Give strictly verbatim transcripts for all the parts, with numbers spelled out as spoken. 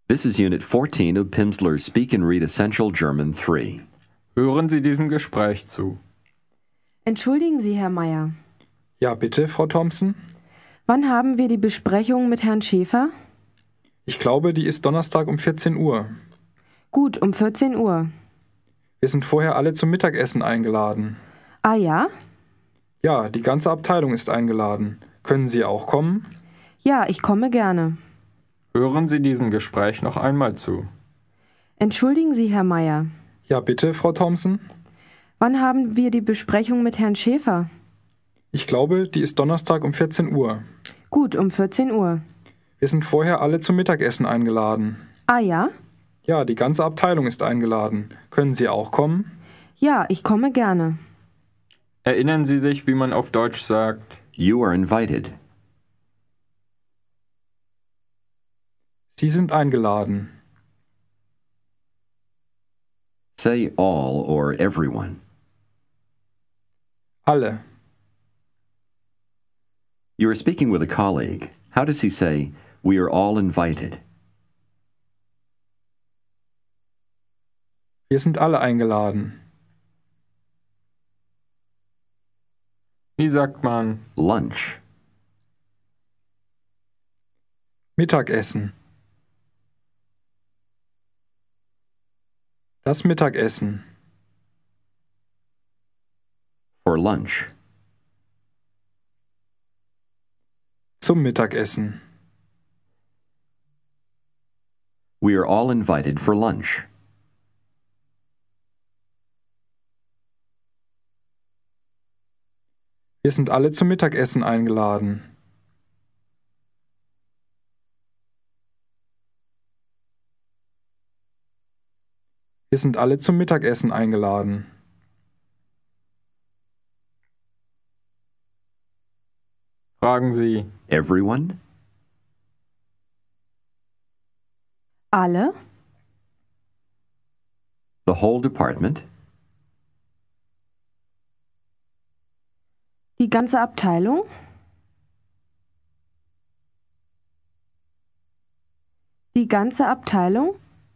This is Unit fourteen of Pimsleur's Speak and Read Essential German three. Hören Sie diesem Gespräch zu. Entschuldigen Sie, Herr Meier. Ja, bitte, Frau Thompson. Wann haben wir die Besprechung mit Herrn Schäfer? Ich glaube, die ist Donnerstag um vierzehn Uhr. Gut, um vierzehn Uhr. Wir sind vorher alle zum Mittagessen eingeladen. Ah ja? Ja, die ganze Abteilung ist eingeladen. Können Sie auch kommen? Ja, ich komme gerne. Hören Sie diesem Gespräch noch einmal zu. Entschuldigen Sie, Herr Meier. Ja, bitte, Frau Thompson. Wann haben wir die Besprechung mit Herrn Schäfer? Ich glaube, die ist Donnerstag um vierzehn Uhr. Gut, um vierzehn Uhr. Wir sind vorher alle zum Mittagessen eingeladen. Ah ja? Ja, die ganze Abteilung ist eingeladen. Können Sie auch kommen? Ja, ich komme gerne. Erinnern Sie sich, wie man auf Deutsch sagt? You are invited. Sie sind eingeladen. Say all or everyone. Alle. You are speaking with a colleague. How does he say, we are all invited? Wir sind alle eingeladen. Wie sagt man? Lunch. Mittagessen. Das Mittagessen. For lunch. Zum Mittagessen. We are all invited for lunch. Wir sind alle zum Mittagessen eingeladen. Wir sind alle zum Mittagessen eingeladen. Fragen Sie. Everyone? Alle? The whole department? Die ganze Abteilung? Die ganze Abteilung?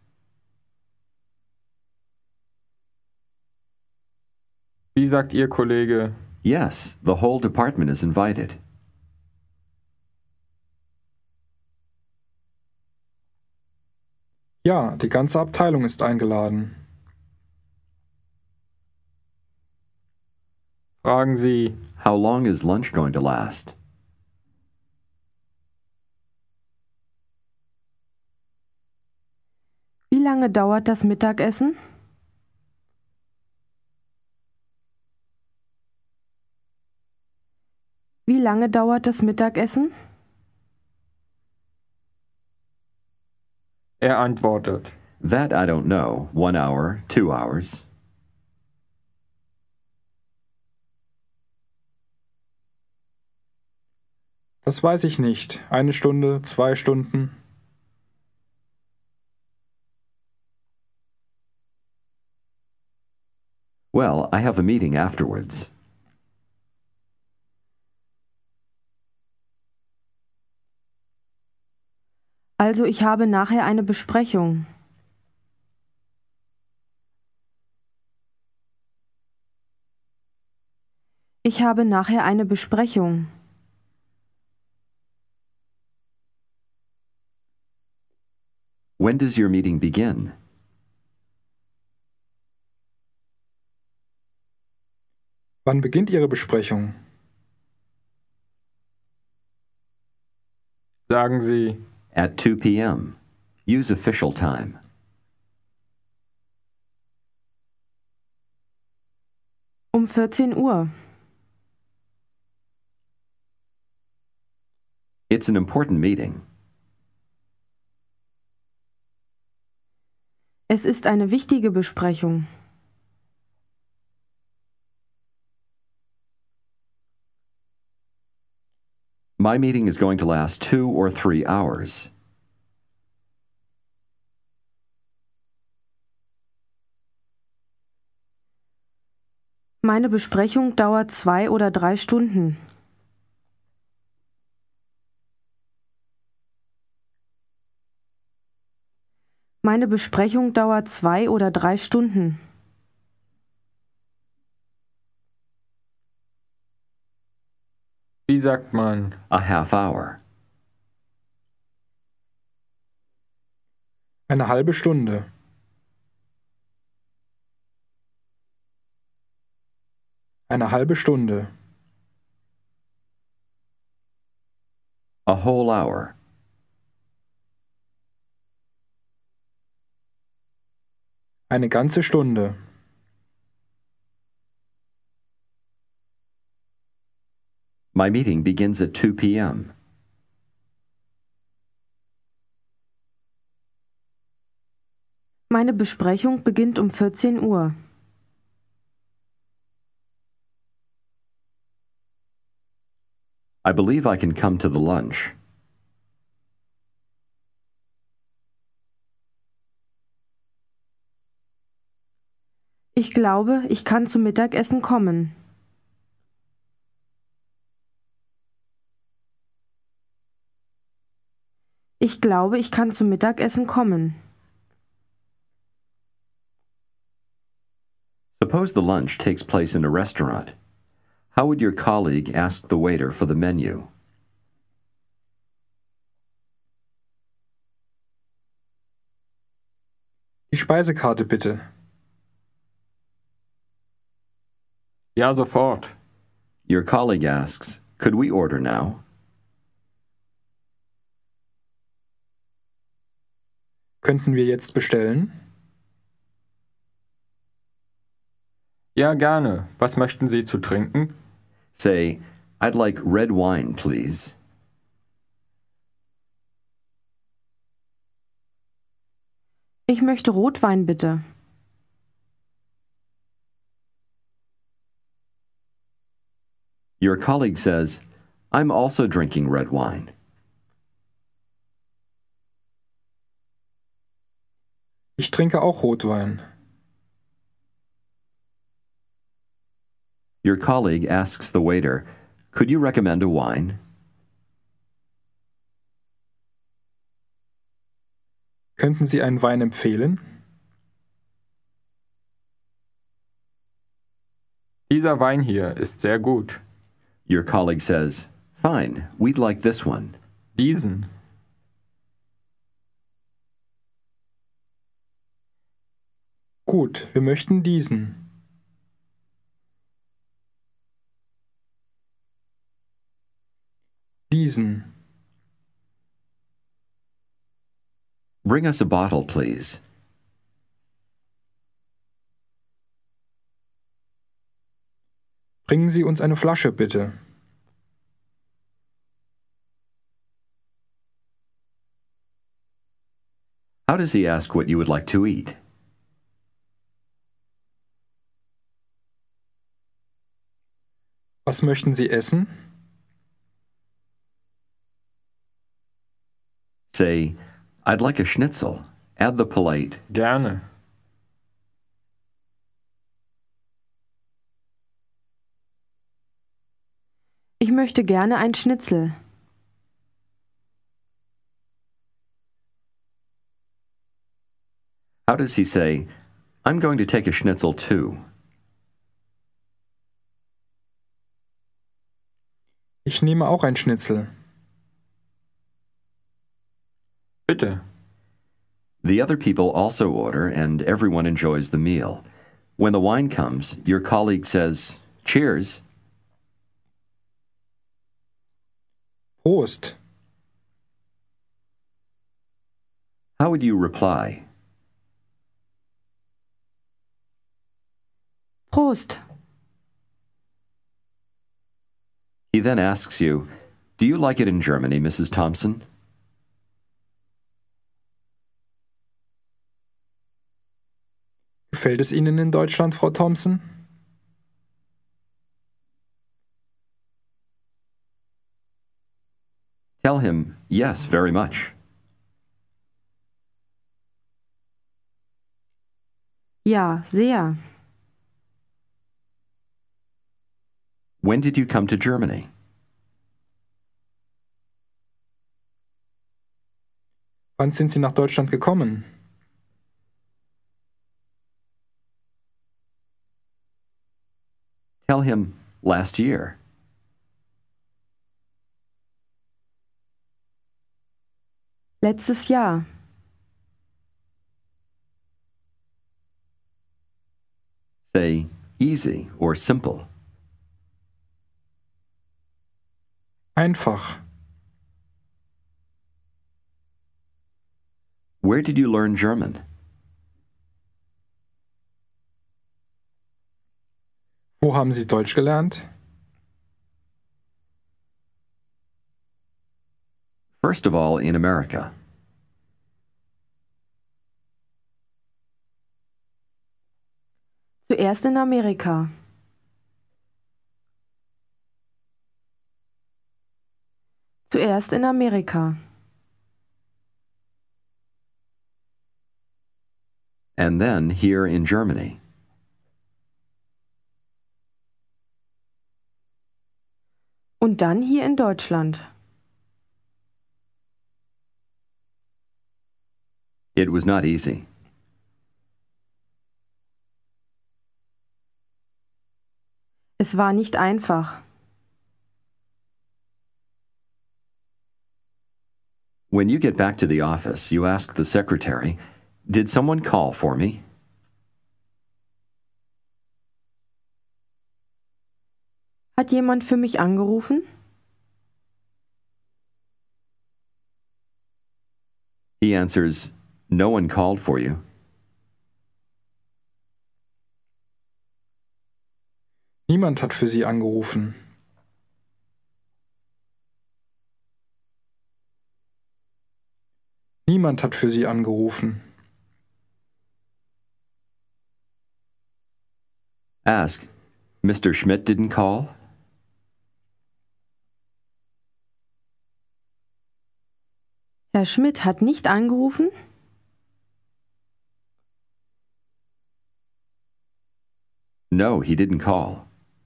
Wie sagt Ihr Kollege? Yes, the whole department is invited. Ja, die ganze Abteilung ist eingeladen. Fragen Sie. How long is lunch going to last? Wie lange dauert das Mittagessen? Wie lange dauert das Mittagessen? Er antwortet. That I don't know. One hour, two hours. Das weiß ich nicht. Eine Stunde, zwei Stunden. Well, I have a meeting afterwards. Also ich habe nachher eine Besprechung. Ich habe nachher eine Besprechung. When does your meeting begin? Wann beginnt Ihre Besprechung? Sagen Sie. At two p.m. Use official time. Um vierzehn Uhr. It's an important meeting. Es ist eine wichtige Besprechung. My meeting is going to last two or three hours. Meine Besprechung dauert zwei oder drei Stunden. Meine Besprechung dauert zwei oder drei Stunden. Wie sagt man? A half hour. Eine halbe Stunde. Eine halbe Stunde. A whole hour. Eine ganze Stunde. My meeting begins at two p.m. Meine Besprechung beginnt um vierzehn Uhr. I believe I can come to the lunch. Ich glaube, ich kann zum Mittagessen kommen. Ich glaube, ich kann zum Mittagessen kommen. Suppose the lunch takes place in a restaurant. How would your colleague ask the waiter for the menu? Die Speisekarte bitte. Ja, sofort. Your colleague asks, could we order now? Könnten wir jetzt bestellen? Ja, gerne. Was möchten Sie zu trinken? Say, I'd like red wine, please. Ich möchte Rotwein bitte. Your colleague says, I'm also drinking red wine. Ich trinke auch Rotwein. Your colleague asks the waiter, could you recommend a wine? Könnten Sie einen Wein empfehlen? Dieser Wein hier ist sehr gut. Your colleague says, fine, we'd like this one. Diesen. Gut, wir möchten diesen. Diesen. Bring us a bottle, please. Bringen Sie uns eine Flasche, bitte. How does he ask what you would like to eat? Was möchten Sie essen? Say, I'd like a schnitzel. Add the polite, Gerne. Ich möchte gerne ein Schnitzel. how does he say, I'm going to take a schnitzel too? Ich nehme auch ein Schnitzel. Bitte. The other people also order, and everyone enjoys the meal. When the wine comes, your colleague says, cheers. Prost. How would you reply? Prost. He then asks you, do you like it in Germany, Missus Thompson? Gefällt es Ihnen in Deutschland, Frau Thompson? Tell him, yes, very much. Ja, sehr. When did you come to Germany? Wann sind Sie nach Deutschland gekommen? Tell him last year. Letztes Jahr. Say easy or simple. Einfach. Where did you learn German? Wo haben Sie Deutsch gelernt? First of all, in America. Zuerst in Amerika. Zuerst in Amerika. And then here in Germany. Und dann hier in Deutschland. It was not easy. Es war nicht einfach. When you get back to the office, you ask the secretary, "Did someone call for me?" Hat jemand für mich angerufen? He answers, "No one called for you." Niemand hat für Sie angerufen. Niemand hat für Sie angerufen. Ask, "Mister Schmidt didn't call?" Herr Schmidt hat nicht angerufen? No, he didn't call.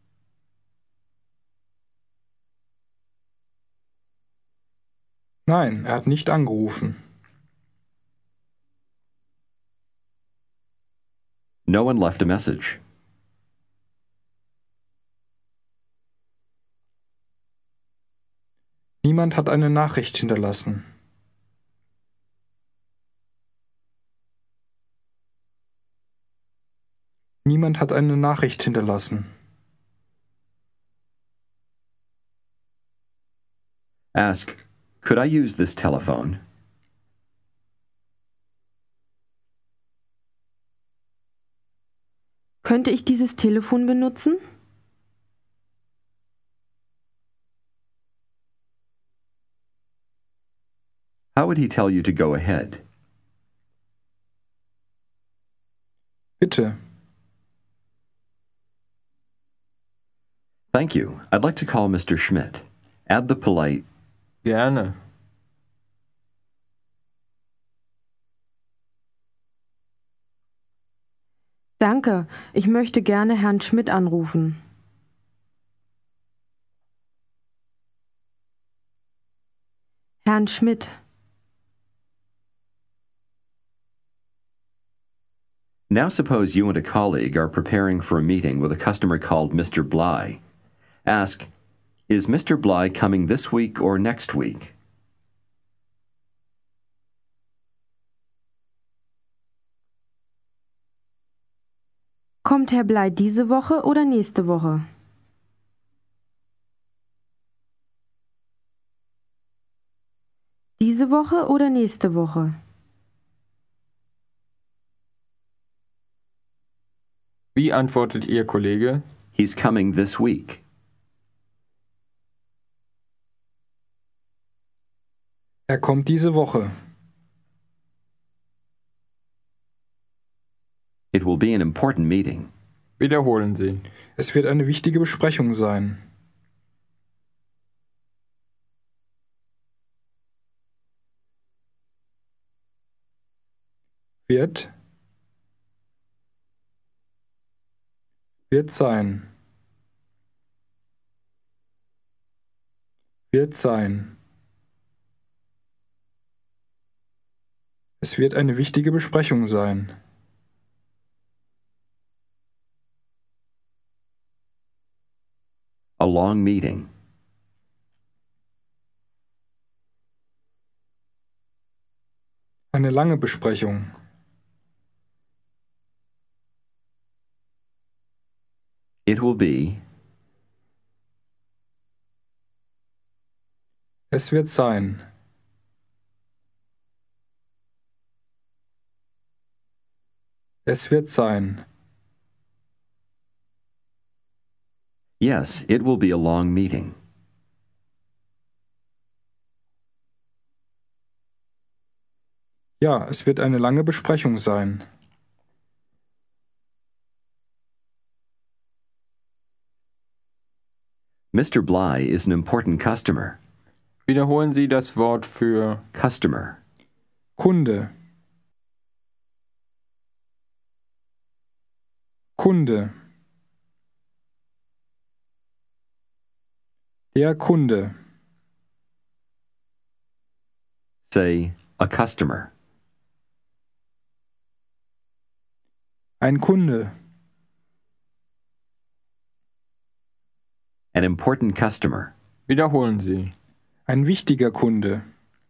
Nein, er hat nicht angerufen. No one left a message. Niemand hat eine Nachricht hinterlassen. Niemand hat eine Nachricht hinterlassen. Ask, "Could I use this telephone?" Könnte ich dieses Telefon benutzen? How would he tell you to go ahead? Bitte. Thank you. I'd like to call Mister Schmidt. Add the polite, Gerne. Danke, ich möchte gerne Herrn Schmidt anrufen. Herrn Schmidt. Now suppose you and a colleague are preparing for a meeting with a customer called Mister Bly. Ask, "Is Mister Bly coming this week or next week?" Kommt Herr Blei diese Woche oder nächste Woche? Diese Woche oder nächste Woche? Wie antwortet Ihr Kollege? He's coming this week. Er kommt diese Woche. It will be an important meeting. Wiederholen Sie. Es wird eine wichtige Besprechung sein. Wird. Wird sein. Wird sein. Es wird eine wichtige Besprechung sein. A long meeting. Eine lange Besprechung. It will be. Es wird sein. Es wird sein. Yes, it will be a long meeting. Ja, es wird eine lange Besprechung sein. Mister Bly is an important customer. Wiederholen Sie das Wort für Customer. Kunde. Kunde. Der Kunde. Say, a customer. Ein Kunde. An important customer. Wiederholen Sie. Ein wichtiger Kunde.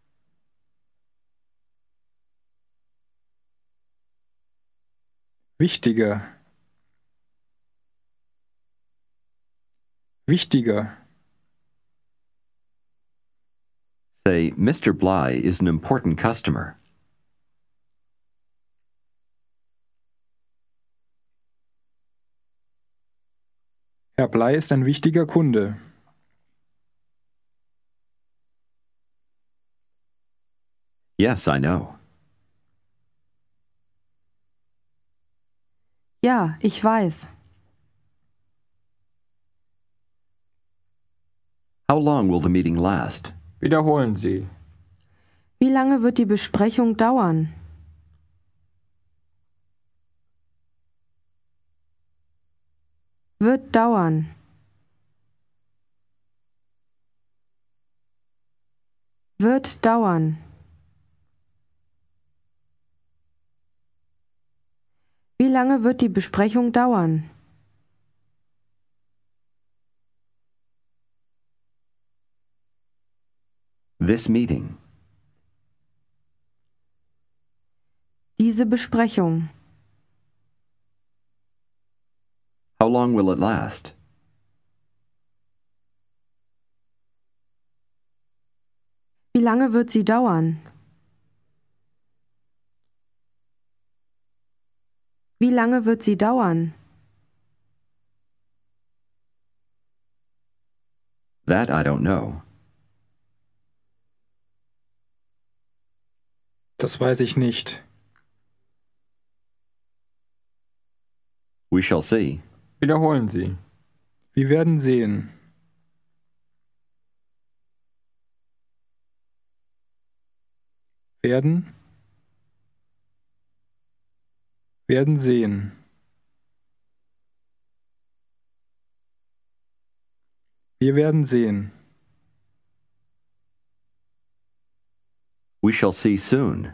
Wichtiger. Wichtiger. Say, Mister Bly is an important customer. Herr Blei ist ein wichtiger Kunde. Yes, I know. Ja, ich weiß. How long will the meeting last? Wiederholen Sie. Wie lange wird die Besprechung dauern? Wird dauern. Wird dauern. Wie lange wird die Besprechung dauern? This meeting. Diese Besprechung. How long will it last? Wie lange wird sie dauern? Wie lange wird sie dauern? That I don't know. Das weiß ich nicht. We shall see. Wiederholen Sie. Wir werden sehen. Werden. Werden sehen. Wir werden sehen. We shall see soon.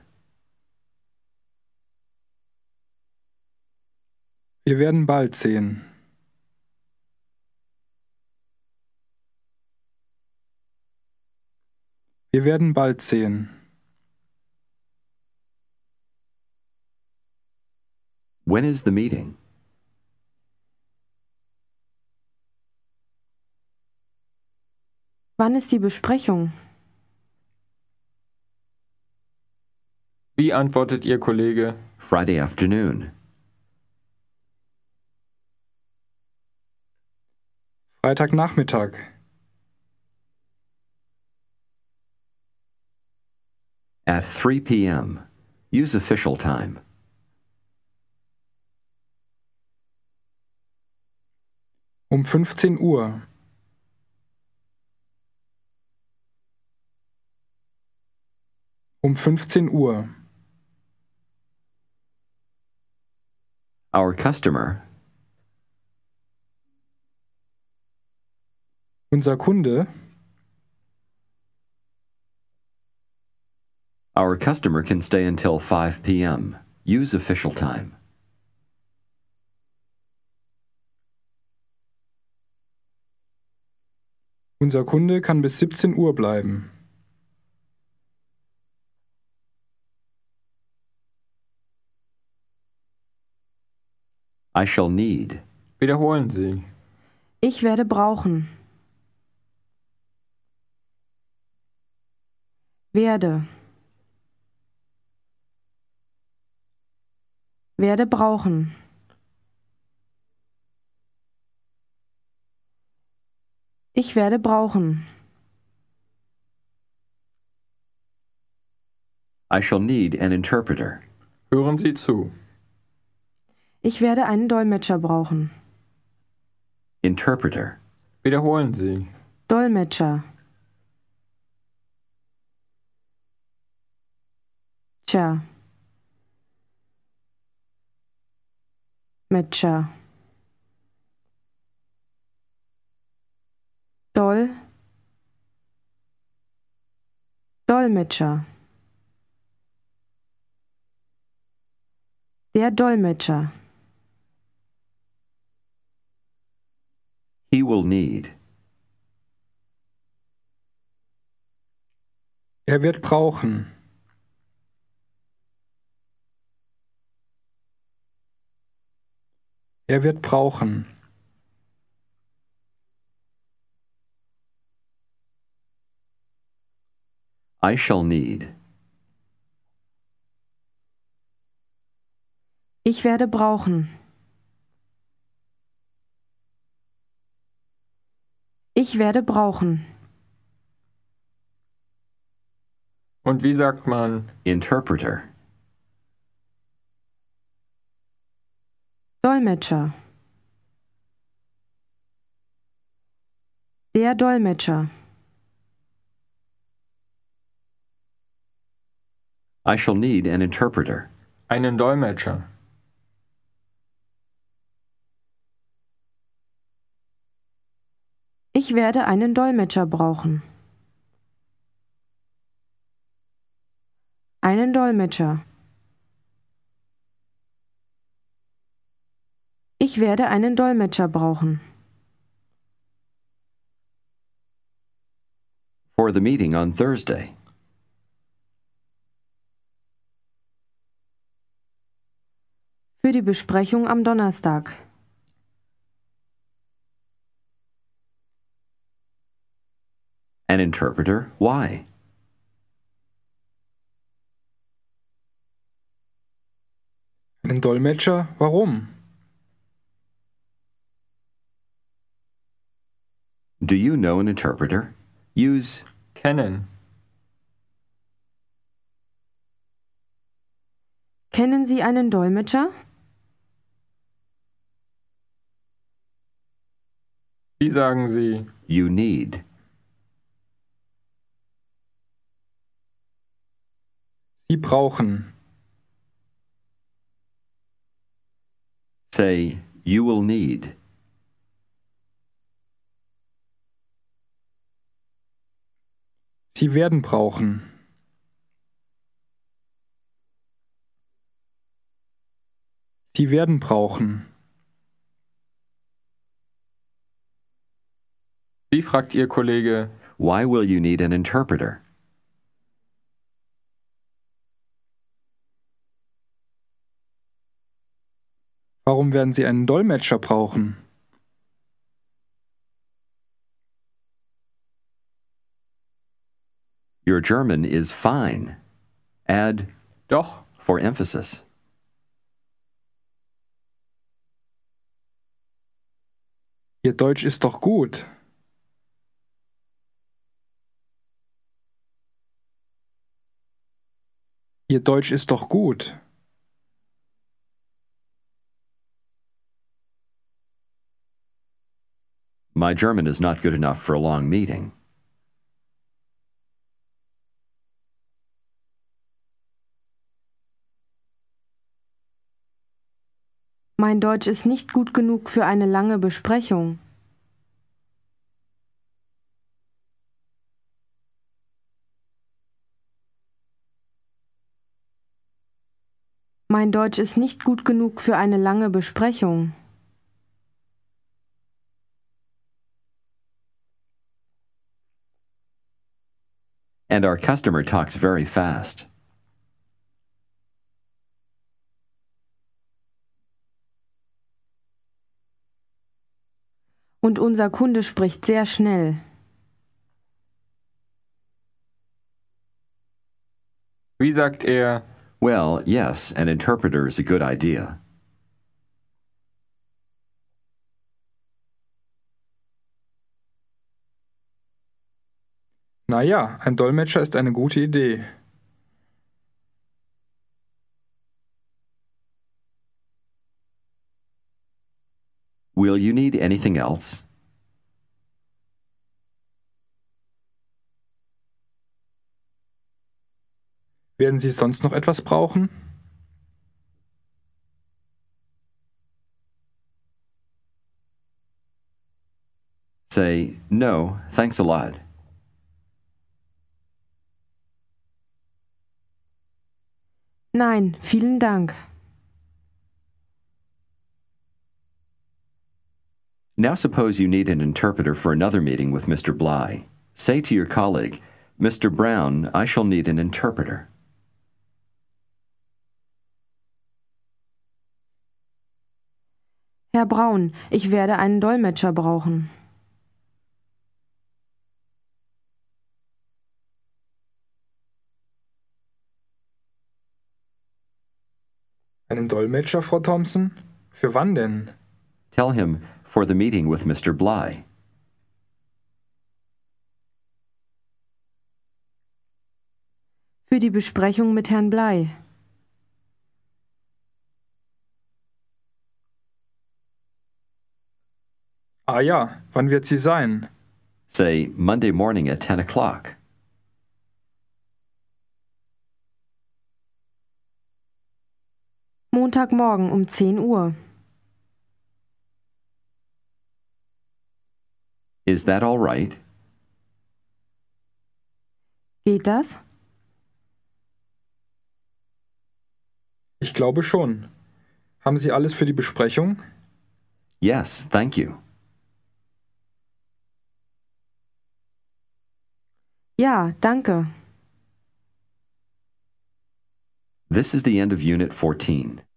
Wir werden bald sehen. Wir werden bald sehen. When is the meeting? Wann ist die Besprechung? Wie antwortet Ihr Kollege? Friday afternoon. Freitagnachmittag. At three p.m. Use official time. Um fünfzehn Uhr. Um fünfzehn Uhr. Our customer. Unser Kunde. Our customer can stay until five p.m. Use official time. Unser Kunde kann bis siebzehn Uhr bleiben. I shall need. Wiederholen Sie. Ich werde brauchen. Werde. Werde brauchen. Ich werde brauchen. I shall need an interpreter. Hören Sie zu. Ich werde einen Dolmetscher brauchen. Interpreter. Wiederholen Sie. Dolmetscher. Tja. Metscher. Doll. Dolmetscher. Der Dolmetscher. He will need. Er wird brauchen. Er wird brauchen. I shall need. Ich werde brauchen. Ich werde brauchen. Und wie sagt man? Interpreter. Dolmetscher. Der Dolmetscher. I shall need an interpreter. Einen Dolmetscher. Ich werde einen Dolmetscher brauchen. Einen Dolmetscher. Ich werde einen Dolmetscher brauchen. For the meeting on Thursday. Für die Besprechung am Donnerstag. An interpreter? Why? Einen Dolmetscher? Warum? Do you know an interpreter? Use Kennen. Kennen Sie einen Dolmetscher? Wie sagen Sie? you need. Sie brauchen. Say, you will need. Sie werden brauchen. Sie werden brauchen. Wie fragt Ihr Kollege? Why will you need an interpreter? Warum werden Sie einen Dolmetscher brauchen? Your German is fine. Add Doch. for emphasis. Ihr Deutsch ist doch gut. Ihr Deutsch ist doch gut. My German is not good enough for a long meeting. Mein Deutsch ist nicht gut genug für eine lange Besprechung. Mein Deutsch ist nicht gut genug für eine lange Besprechung. And our customer talks very fast. Und unser Kunde spricht sehr schnell. Wie sagt er, Well, yes, an interpreter is a good idea. Na ja, ein Dolmetscher ist eine gute Idee. Will you need anything else? Werden Sie sonst noch etwas brauchen? Say, no, thanks a lot. Nein, vielen Dank. Now suppose you need an interpreter for another meeting with Mister Bly. Say to your colleague, Mister Brown, I shall need an interpreter. Herr Braun, ich werde einen Dolmetscher brauchen. Einen Dolmetscher, Frau Thompson? Für wann denn? Tell him, for the meeting with Mister Bly. Für die Besprechung mit Herrn Bly. Ah ja, wann wird sie sein? Say, Monday morning at ten o'clock. Montagmorgen um zehn Uhr. Is that all right? Geht das? Ich glaube schon. Haben Sie alles für die Besprechung? Yes, thank you. Ja, danke. This is the end of Unit fourteen.